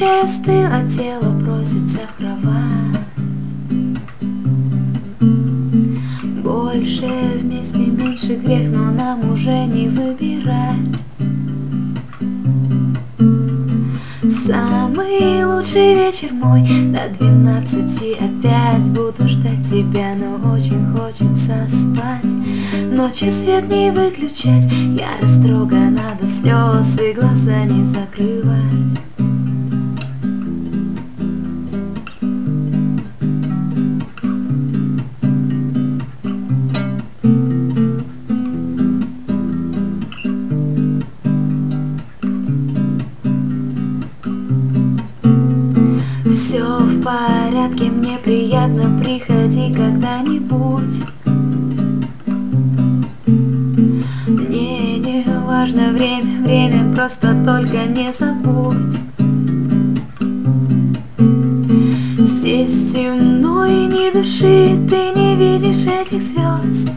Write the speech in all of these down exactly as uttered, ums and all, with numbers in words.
чай остыл, а тело просится в кровать. Больше вместе, меньше грех, но нам уже не выбирать. Самый лучший вечер мой, до двенадцати опять буду ждать тебя, но очень хочется спать. Ночью свет не выключать, я растрогана до слез, и глаза не закрывать. Все в порядке, мне приятно, приходи когда-нибудь. Мне не важно время, время, просто только не забудь. Здесь темно и ни души, ты не видишь этих звезд.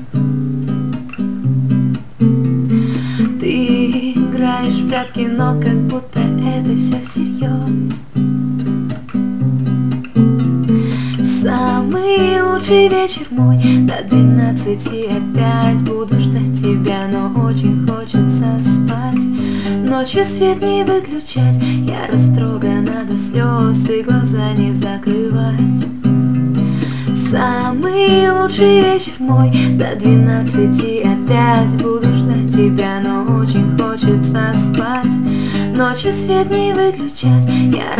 Ты играешь в прятки, но как будто это все всерьез. Самый лучший вечер мой, до двенадцати опять буду ждать тебя, но очень хочется спать. Ночью свет не выключать, я растрогана до слез, и глаза не закрывать. Самый лучший вечер мой, до двенадцати опять буду ждать тебя, но очень хочется спать. Ночью свет не выключать, я